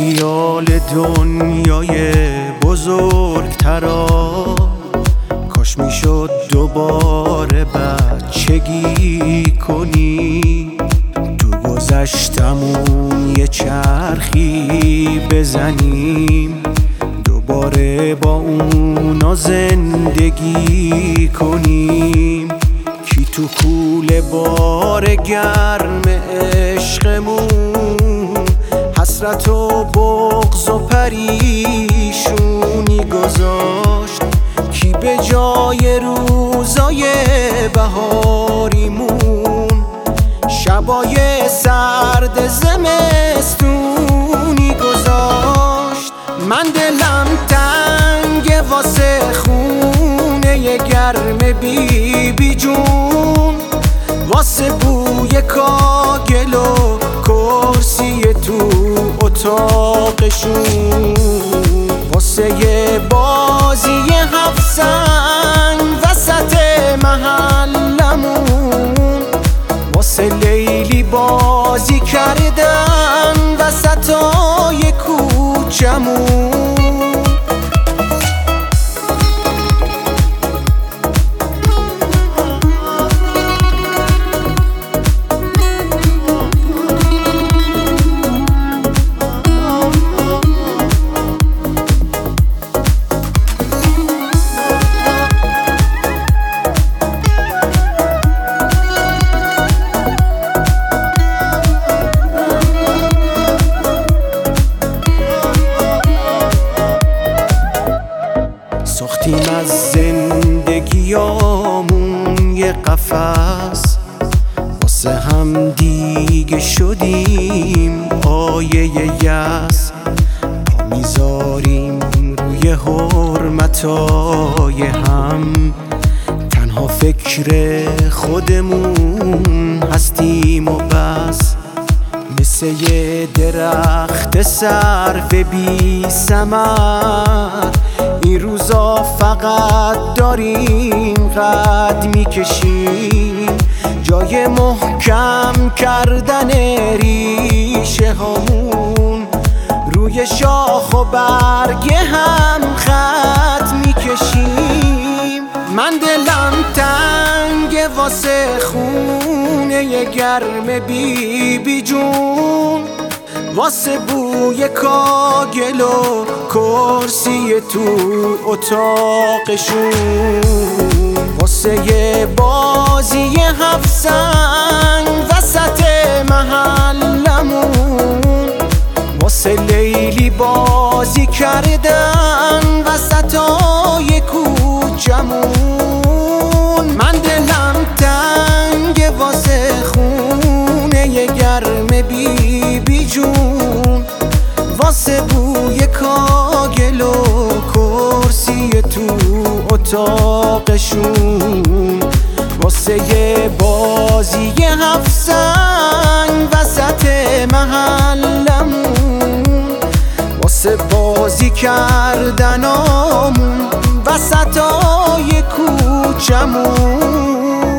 خیال دنیای بزرگترا کاش میشد دوباره بچگی کنی، تو گذشتمون یه چرخی بزنیم، دوباره با اونا زندگی کنیم. کی تو کوله بار گرم عشقمون حسرت و بغض و پریشونی گذاشت، کی به جای روزای بهاریمون شبای سرد زمستونی گذاشت. من دلم تنگ واسه خونه گرم بی جون، واسه بوی کاگل و کرسی تو اتاقشون، واسه یه بازی هفت سنگ وسط محلمون، واسه لیلی بازی کردن وسطای کوچمون. ساختیم از زندگیامون یه قفس، واسه هم دیگه شدیم آیه یس، پا میذاریم روی حرمتای هم، تنها فکر خودمون هستیم و بس، مثل یه درخت سرو بی ثمر این روزا فقط داریم قد میکشیم، جای محکم کردن ریشه هامون روی شاخ و برگ هم خط میکشیم. من دلم تنگ واسه خونه گرم بی جون، واسه بوی کاگل و کرسی تو اتاقشون، واسه یه بازی هفت سنگ وسط محلمون، واسه لیلی بازی کردن وسطای کوچمون. من دلم تنگ واسه خونه گرم بی جون، واسه بوی کاگل و کرسی تو اتاقشون، واسه یه بازی هفت سنگ وسط محلمون، واسه بازی کردنامون وسطای کوچمون.